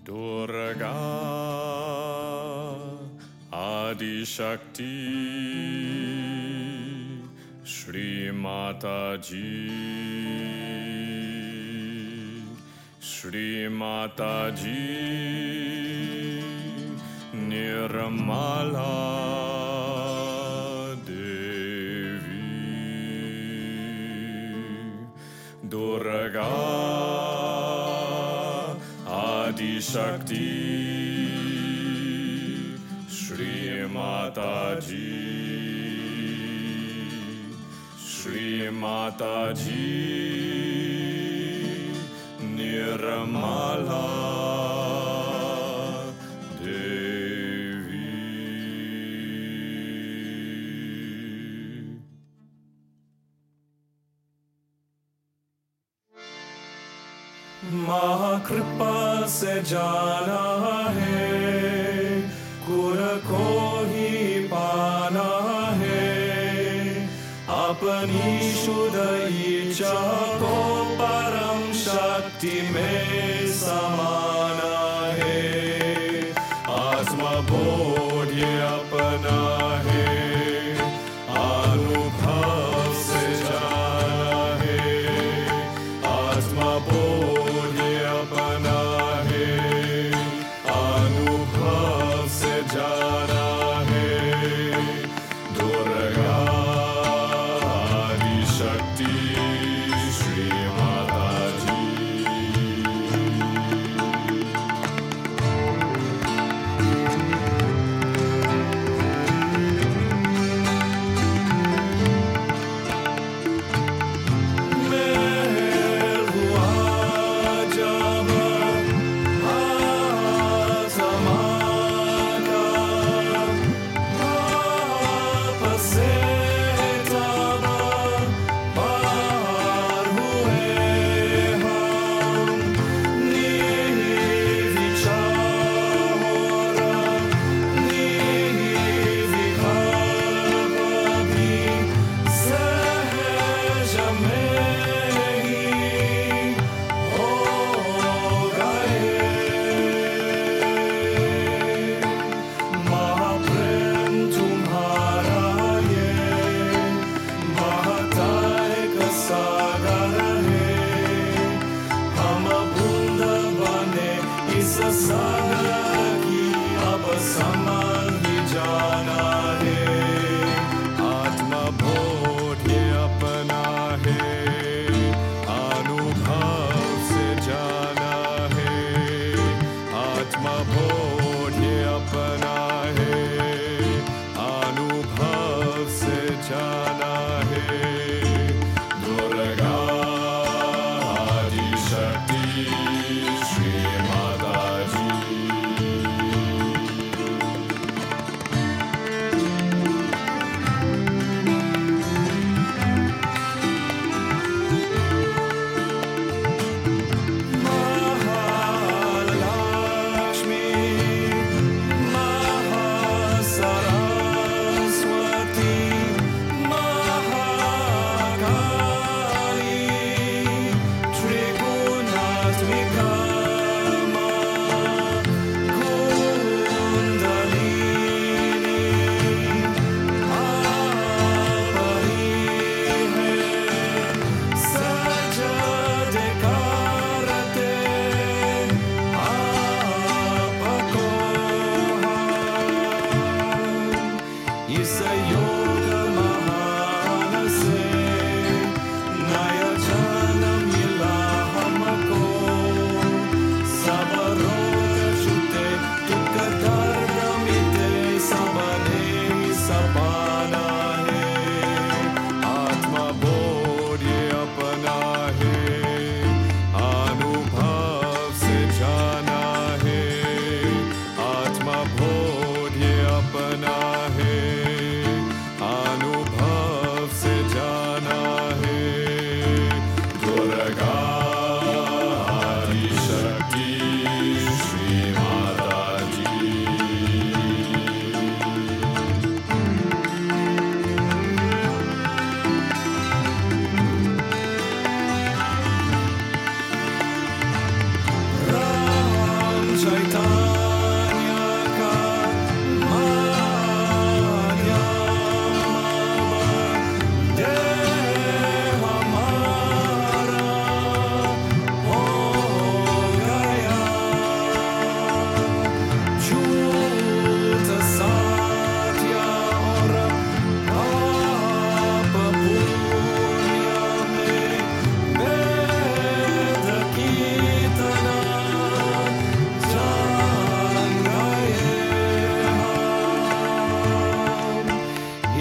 दुर्गा आदिशक्ति श्री माता जी, श्री माता जी निर्मला देवी, दुर्गा आदिशक्ति श्री माता जी, श्री माता जी निर्मला देवी। महाकृपा से जाना है, गुर को ही पाना है, अपनी शुद्ध इच्छा को परम शक्ति में समाना है। आत्मबोध ये अपना है, अनुभव से जाना है। आत्मबोध ये अपना है, अनुभव से जाना है। दुर्गा आदिशक्ति श्री माता जी,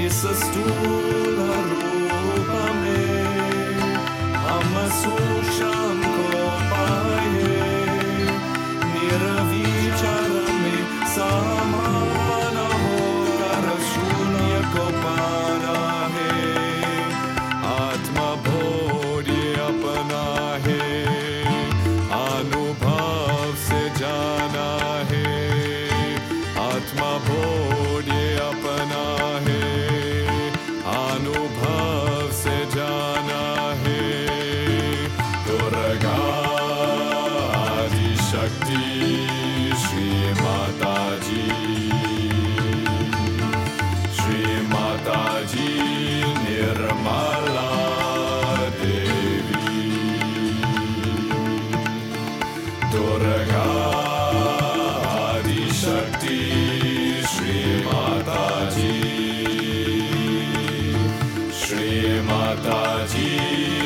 इस स्थूल रूप में हम सुशाम को पाए, निर्विचार में समान होकर शून्य को पाना है, आत्मा बोधि अपना है, अनुभव से जाना है, आत्मा बोधि अपना है, अनुभव से जाना है। दुर्गा आदिशक्ति श्री माता जी, श्री माता जी निर्मला देवी, दुर्गा आदिशक्ति श्री माता जी, श्री माता जी